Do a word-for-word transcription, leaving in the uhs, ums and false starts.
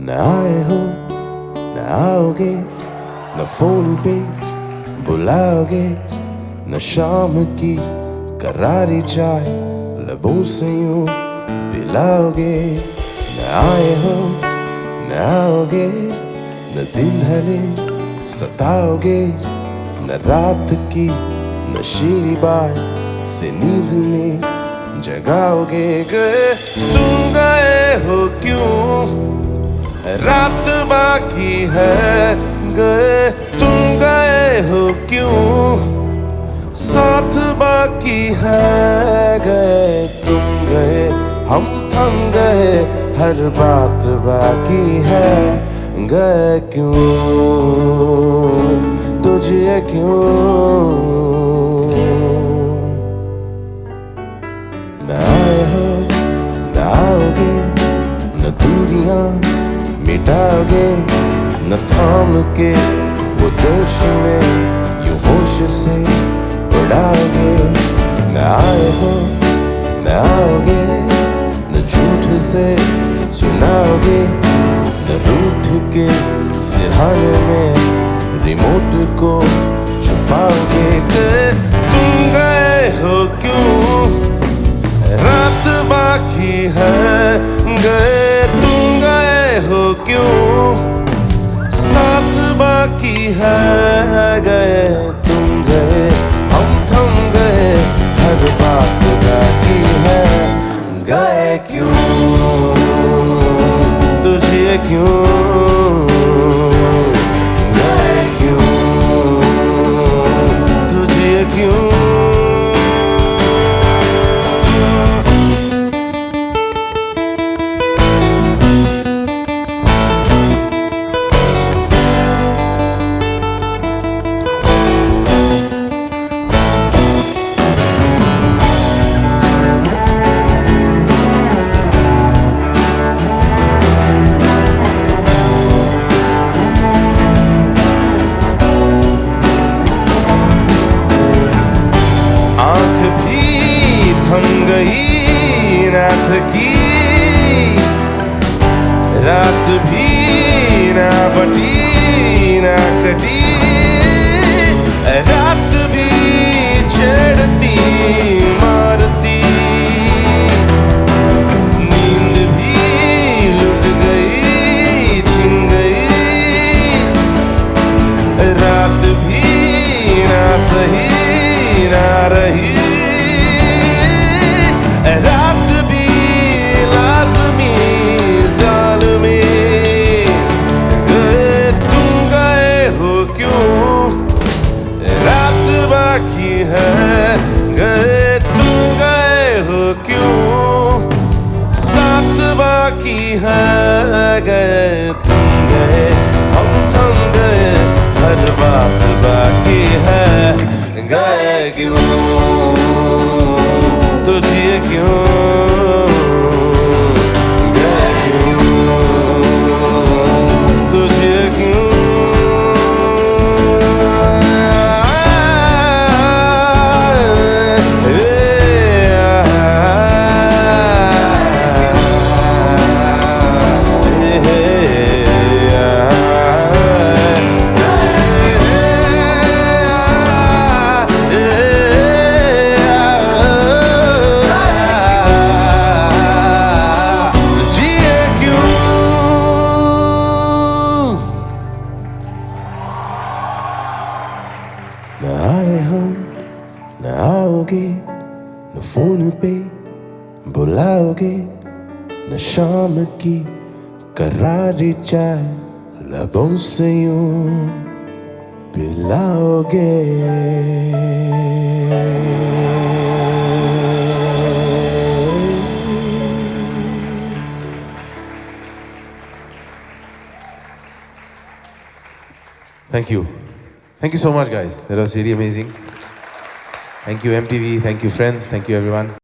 न आए हो न आओगे, न फोन पे बुलाओगे, न शाम की करारी चाय लबों से यूं पिलाओगे। न आए हो न आओगे, न दिन ढले सताओगे, न रात की नशीली बात से नींद में जगाओगे। गए तुम गए हो क्यों, रात बाकी है। गए तुम गए हो क्यों, साथ बाकी है। गए तुम गए हम थम गए, हर बात बाकी है। गए क्यों तुझे क्यों, न आए हो न आओगे, न दूरियां मिटाओगे, न थाम के वो जोश में यूं होश से उड़ाओगे। न आए हो न आओगे, न झूठ से सुनाओगे, न रूठ के सिरहाने में रिमोट को छुपाओगे। गए तुम गए हो क्यों, रात बाकी है। गए तुम गए हो क्यों, साथ बाकी है। गए तुम गए हम थम गए, हर बात बाकी है। गए क्यों तुझे क्यों, गए क्यों तुझे क्यों। रात की रात भी ना बटी ना कटी, रात भी छेड़ती मारती, नींद भी लुट गई छिन गई। रात भी ना सही ना रही, रात भी लाज़मी ज़ालिमी। गए तुम गए हो क्यों, रात बाकी है। गए तुम गए हो क्यों, साथ बाकी है। गए तुम गए हम थम गए, हर बात बाकी है। गए क्यों तुझे क्यों, गए क्यों तुझे क्यों। न आए हो न आओगे, न फोन पे बुलाओगे, न शाम की करारी चाय लबों से यूं पिलाओगे। Thank you. Thank you so much, guys. That was really amazing. Thank you, M T V. Thank you, friends. Thank you, everyone.